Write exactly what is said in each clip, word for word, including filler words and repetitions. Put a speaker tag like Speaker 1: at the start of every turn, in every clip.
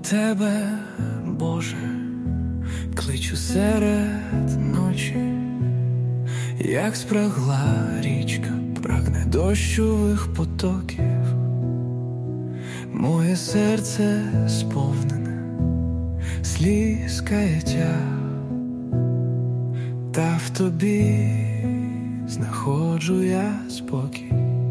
Speaker 1: Тебе, Боже, кличу серед ночі, як спрагла річка, прагне дощових потоків. Моє серце сповнене сліз каяття, та в тобі знаходжу я спокій.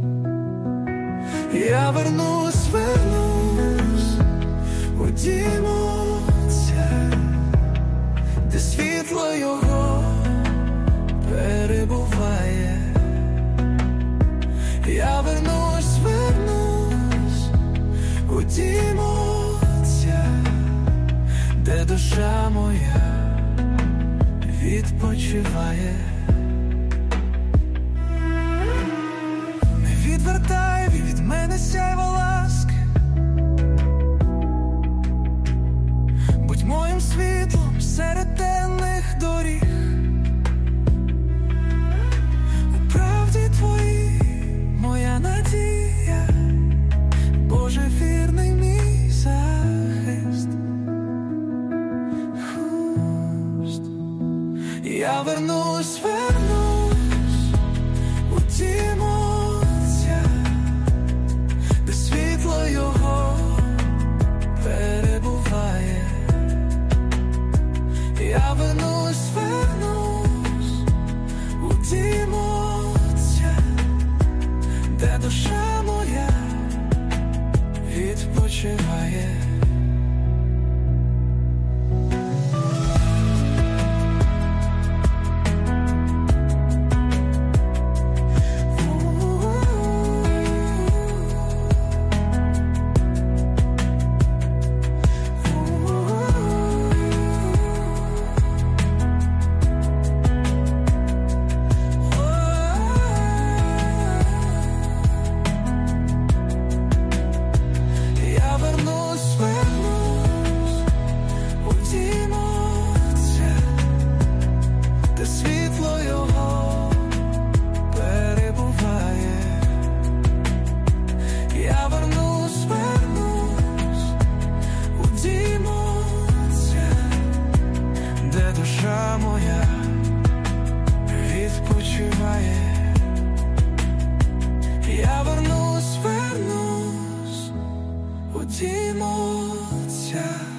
Speaker 1: Я вернусь, вернусь у дім Отця, де світло його перебуває. Я вернусь, вернусь у дім Отця, де душа моя відпочиває. Не відвертай від мене сяйво ласки, будь моїм світлом серед темних доріг. У правді твоїй моя надія, Боже, вірний мій захист. Хуст. Я вернусь, вернусь у дім Отця, де світло його перебуває. Я вернусь, вернусь у дім Отця, де душа моя відпочиває. Світло його перебуває. Я вернусь, вернусь у дім Отця, де душа моя відпочиває. Я вернусь, вернусь у дім Отця.